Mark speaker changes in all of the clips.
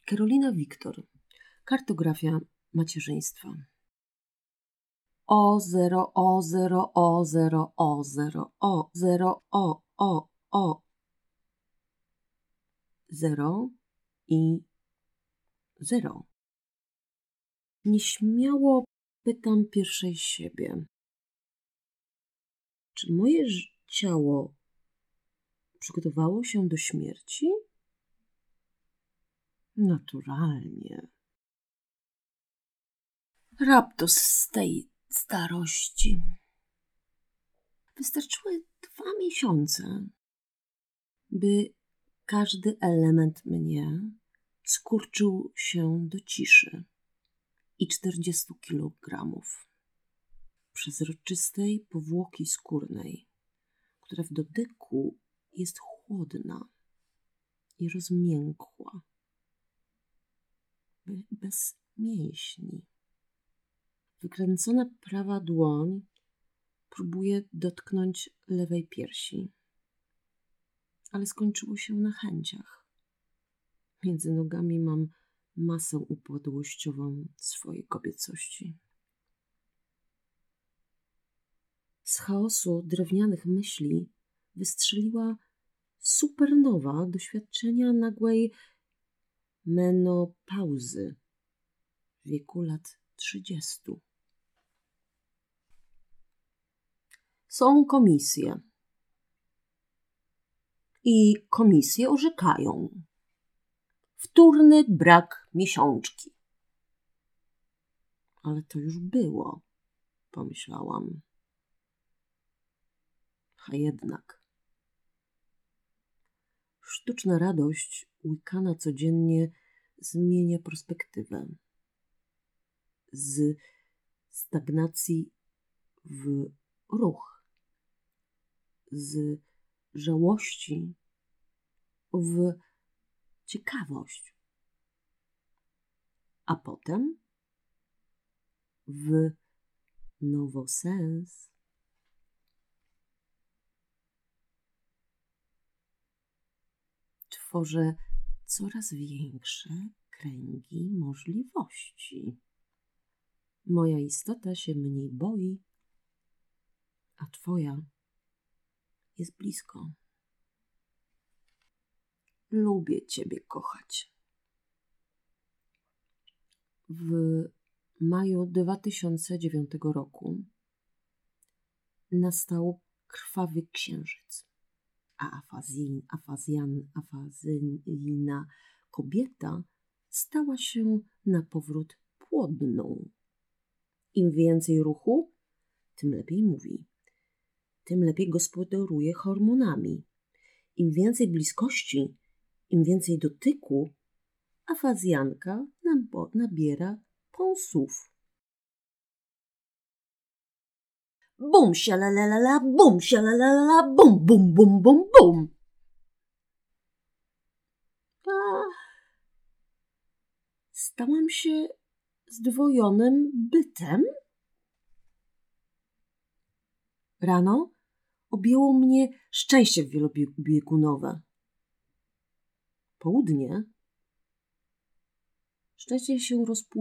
Speaker 1: Karolina Wiktor. Kartografia macierzyństwa. O0, O0, O0, O0, O0, O. 0 i 0. Nieśmiało pytam pierwszej siebie. Czy moje ciało przygotowało się do śmierci? Naturalnie. Raptus z tej starości. Wystarczyły 2 miesiące, by każdy element mnie skurczył się do ciszy i 40 kilogramów przezroczystej powłoki skórnej, która w dotyku jest chłodna i rozmiękła, bez mięśni. Wykręcona prawa dłoń próbuje dotknąć lewej piersi, ale skończyło się na chęciach. Między nogami mam masę upadłościową swojej kobiecości. Z chaosu drewnianych myśli wystrzeliła supernowa doświadczenia nagłej menopauzy w wieku lat 30. Są komisje. I komisje orzekają. Wtórny brak miesiączki. Ale to już było, pomyślałam. A jednak. Sztuczna radość łykana codziennie zmienia perspektywę. Z stagnacji w ruch. Z żałości w ciekawość. A potem w nowosens. Tworzę coraz większe kręgi możliwości. Moja istota się mniej boi, a twoja jest blisko. Lubię ciebie kochać. W maju 2009 roku nastał krwawy księżyc, a afazyjna kobieta stała się na powrót płodną. Im więcej ruchu, tym lepiej mówi. Tym lepiej gospodaruje hormonami. Im więcej bliskości, im więcej dotyku, afazjanka nabiera pąsów. Bum, sialalala, bum, sialalala, bum, bum, bum, bum, bum. Stałam się zdwojonym bytem. Rano objęło mnie szczęście wielobiegunowe. Południe szczęście się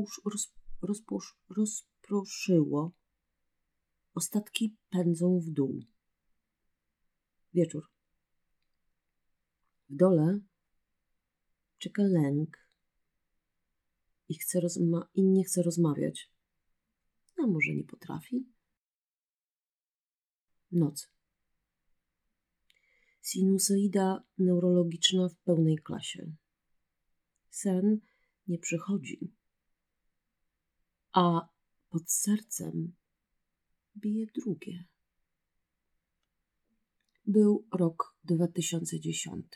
Speaker 1: rozproszyło. Ostatki pędzą w dół. Wieczór. W dole czeka lęk i nie chce rozmawiać. A może nie potrafi? Noc. Sinusoida neurologiczna w pełnej klasie. Sen nie przychodzi, a pod sercem bije drugie. Był rok 2010.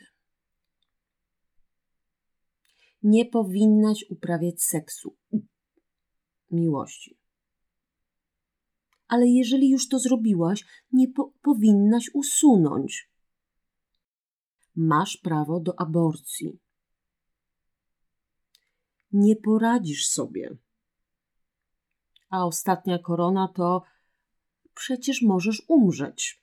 Speaker 1: Nie powinnaś uprawiać seksu, miłości. Ale jeżeli już to zrobiłaś, nie powinnaś usunąć. Masz prawo do aborcji. Nie poradzisz sobie. A ostatnia korona to przecież możesz umrzeć.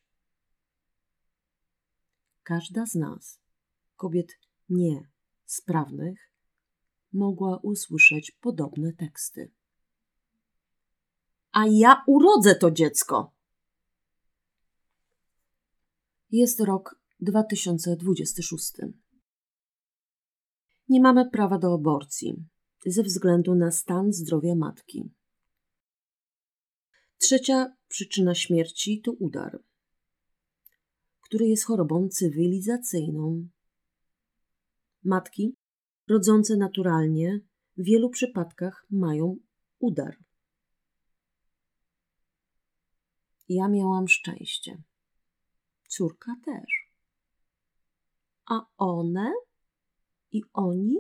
Speaker 1: Każda z nas, kobiet niesprawnych, mogła usłyszeć podobne teksty. A ja urodzę to dziecko! Jest rok 2026. Nie mamy prawa do aborcji ze względu na stan zdrowia matki. Trzecia przyczyna śmierci to udar, który jest chorobą cywilizacyjną. Matki rodzące naturalnie w wielu przypadkach mają udar. Ja miałam szczęście. Córka też. A one i oni?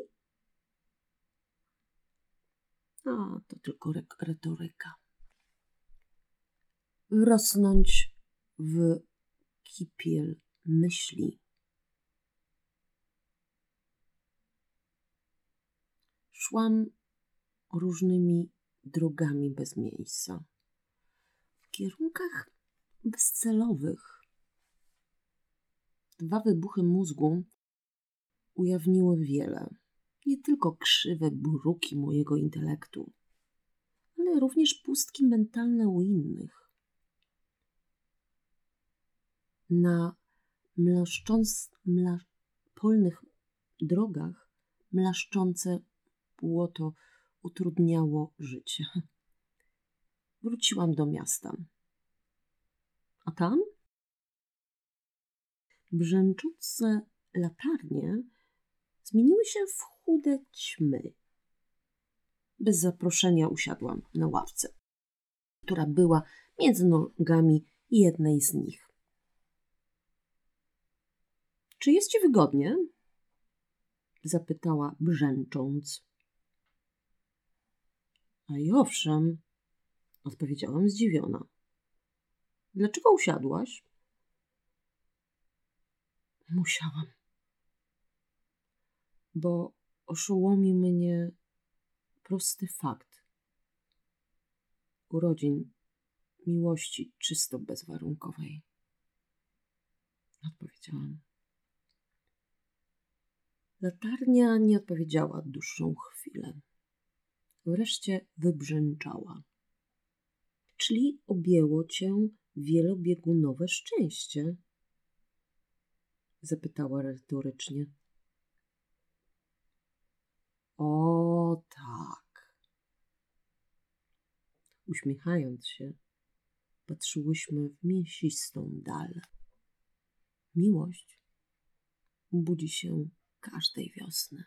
Speaker 1: A, to tylko retoryka. Wrosnąć w kipiel myśli. Szłam różnymi drogami bez miejsca, w kierunkach bezcelowych. 2 wybuchy mózgu ujawniły wiele, nie tylko krzywe bruki mojego intelektu, ale również pustki mentalne u innych. Na polnych drogach mlaszczące błoto utrudniało życie. Wróciłam do miasta. A tam? Brzęczące latarnie zmieniły się w chude ćmy. Bez zaproszenia usiadłam na ławce, która była między nogami jednej z nich. Czy jest ci wygodnie? Zapytała brzęcząc. A i owszem, odpowiedziałam zdziwiona. Dlaczego usiadłaś? Musiałam, bo oszołomił mnie prosty fakt urodzin miłości czysto bezwarunkowej. Odpowiedziałam. Latarnia nie odpowiedziała dłuższą chwilę. Wreszcie wybrzęczała. Czyli objęło cię wielobiegunowe szczęście? Zapytała retorycznie. O tak. Uśmiechając się, patrzyłyśmy w mięsistą dal. Miłość budzi się każdej wiosny.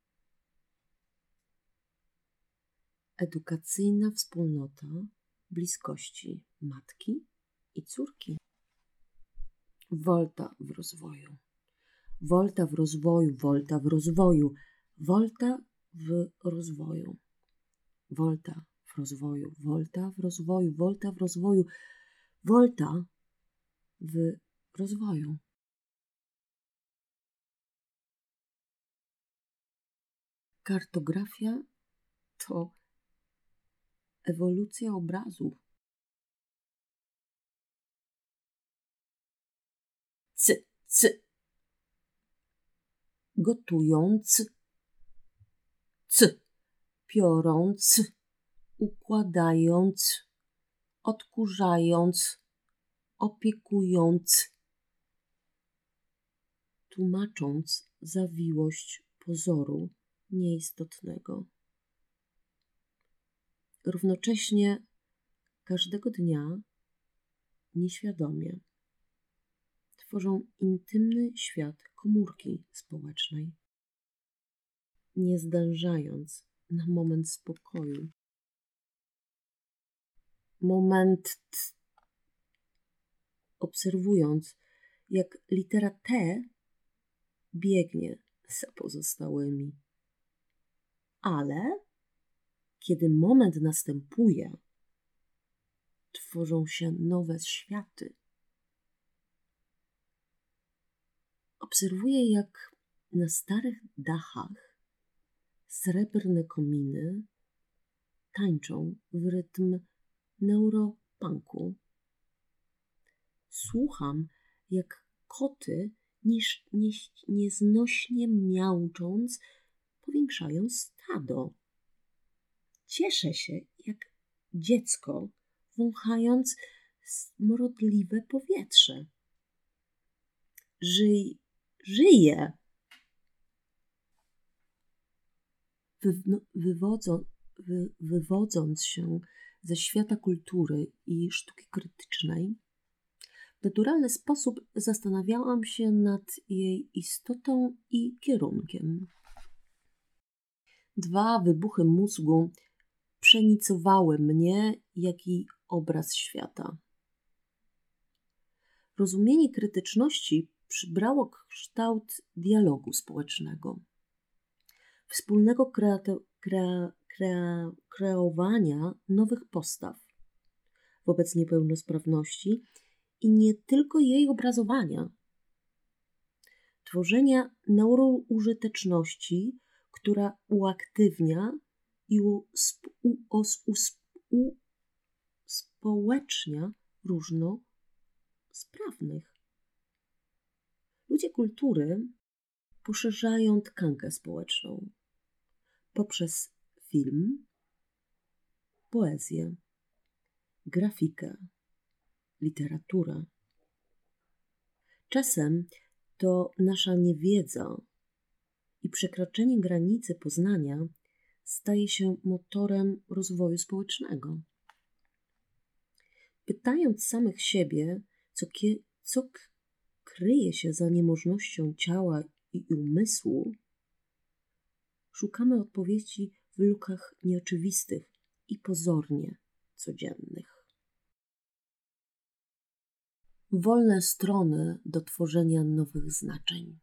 Speaker 1: Edukacyjna wspólnota bliskości matki i córki. Wolta w rozwoju. Wolta w rozwoju, wolta w rozwoju, wolta w rozwoju. Wolta w rozwoju, wolta w rozwoju, wolta w rozwoju, wolta w rozwoju. Kartografia to ewolucja obrazu. Gotując, piorąc, układając, odkurzając, opiekując, tłumacząc zawiłość pozoru nieistotnego. Równocześnie każdego dnia nieświadomie tworzą intymny świat komórki społecznej, nie zdążając na moment spokoju. Moment obserwując, jak litera T biegnie za pozostałymi. Ale kiedy moment następuje, tworzą się nowe światy. Obserwuję, jak na starych dachach srebrne kominy tańczą w rytm neuropunku. Słucham, jak koty nieznośnie miaucząc powiększają stado. Cieszę się jak dziecko, wąchając smrodliwe powietrze. Żyję! Wywodząc się ze świata kultury i sztuki krytycznej, w naturalny sposób zastanawiałam się nad jej istotą i kierunkiem. 2 wybuchy mózgu przenicowały mnie, jak i obraz świata. Rozumienie krytyczności przybrało kształt dialogu społecznego, wspólnego kreowania nowych postaw wobec niepełnosprawności i nie tylko jej obrazowania, tworzenia neuroużyteczności, która uaktywnia i uspołecznia różnosprawnych. Ludzie kultury poszerzają tkankę społeczną poprzez film, poezję, grafikę, literaturę. Czasem to nasza niewiedza i przekroczenie granicy poznania staje się motorem rozwoju społecznego. Pytając samych siebie, co kryje się za niemożnością ciała i umysłu, szukamy odpowiedzi w lukach nieoczywistych i pozornie codziennych. Wolne strony do tworzenia nowych znaczeń.